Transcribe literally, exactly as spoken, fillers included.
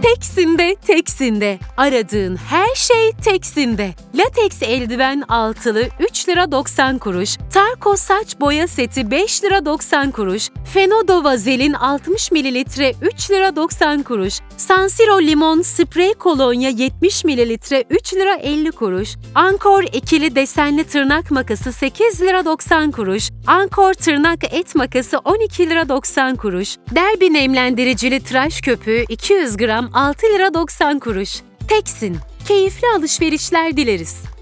Teksin'de, Teksin'de. Aradığın her şey Teksin'de. Lateks eldiven altılı üç lira doksan kuruş. Tarko saç boya seti beş lira doksan kuruş. Fenodo vazelin altmış mililitre üç lira doksan kuruş. Sansiro limon sprey kolonya yetmiş mililitre üç lira elli kuruş. Ankor ikili desenli tırnak makası sekiz lira doksan kuruş. Ankor tırnak et makası on iki lira doksan kuruş. Derbi nemlendiricili tıraş köpüğü iki yüz gram altı lira doksan kuruş. Teksin. Keyifli alışverişler dileriz.